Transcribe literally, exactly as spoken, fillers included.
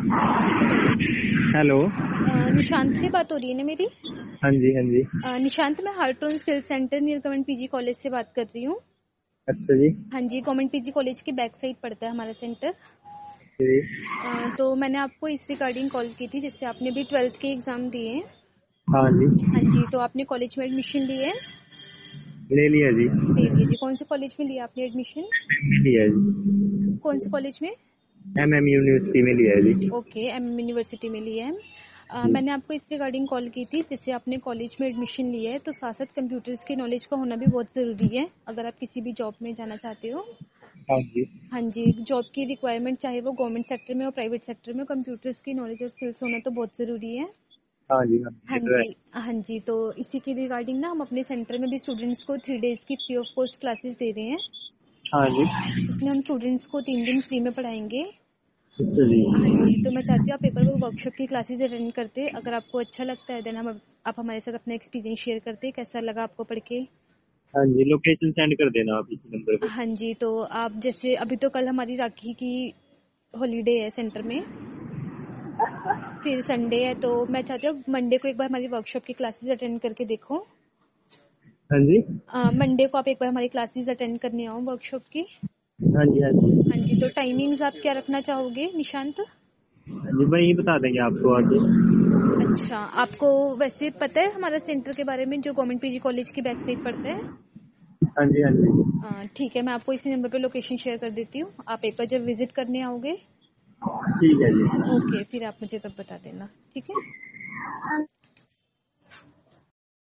Hello. अ, निशांत से बात हो रही है ना मेरी? हाँ जी हाँ जी। अ, निशांत, मैं Hartron skill centre near government PG college से बात कर रही हूँ। अच्छा जी। हाँ जी, गवर्नमेंट पीजी कॉलेज के बैक साइड पड़ता है हमारा सेंटर। जी। अ, तो मैंने आपको इस रिगार्डिंग कॉल की थी, जिससे आपने अभी ट्वेल्थ के एग्जाम दिए हैं। हाँ जी। हाँ जी, तो आपने कॉलेज में एडमिशन लिए है? ले लिया जी। ले लिए जी। कौन से कॉलेज में लिया आपने एडमिशन? लिया जी। कौन से कॉलेज में? एम एम यूनिवर्सिटी में लिया है जी। ओके, एम यूनिवर्सिटी में लिया है। अ, जी। मैंने आपको इस रिगार्डिंग कॉल की थी, जिससे आपने कॉलेज में एडमिशन लिया है, तो साथ साथ कंप्यूटर्स की नॉलेज का होना भी बहुत ज़रूरी है अगर आप किसी भी जॉब में जाना चाहते हो। हाँ जी। हाँ जी, जॉब की रिक्वायरमेंट चाहे वो गवर्नमेंट सेक्टर में हो प्राइवेट सेक्टर में, कंप्यूटर्स की नॉलेज और स्किल्स होना तो बहुत ज़रूरी है। हाँ जी हाँ जी, हाँ ये तो है। जी। हाँ जी, तो इसी के रिगार्डिंग ना हम अपने सेंटर में भी स्टूडेंट्स को थ्री डेज की फ्री ऑफ कॉस्ट क्लासेस दे रहे हैं, हाँ जी। जिसमें हम स्टूडेंट्स को तीन दिन फ्री में पढ़ाएंगे। अच्छा जी। हाँ जी, तो मैं चाहती हूँ आप एक बार वो वर्कशॉप की क्लासेस अटेंड करते। अगर आपको अच्छा लगता है देन हम आप हमारे साथ अपना एक्सपीरियंस शेयर करते, कैसा लगा आपको पढ़ के। हाँ जी, लोकेशन सेंड कर देना आप इसी नंबर पे। हाँ जी, तो आप जैसे अभी तो कल हमारी राखी की हॉलीडे है सेंटर में, फिर संडे है, तो मैं चाहती हूँ मंडे को एक बार हमारी वर्कशॉप की क्लासेस अटेंड करके देखो। हाँ जी। मंडे को आप एक बार हमारी क्लासेस अटेंड करने आओ वर्कशॉप की। हाँ जी हाँ जी। हाँ जी, तो टाइमिंग्स आप क्या रखना चाहोगे निशांत? हाँ जी, वही बता देंगे आपको आगे। अच्छा, आपको वैसे पता है हमारा सेंटर के बारे में, जो गवर्नमेंट पीजी कॉलेज की बैक साइड पड़ता है? हाँ जी हाँ जी। अ, ठीक है, मैं आपको इसी नंबर पे लोकेशन शेयर कर देती हूँ। आप एक बार जब विजिट करने आओगे, ठीक है जी। ओके, फिर आप मुझे तब बता देना, ठीक है?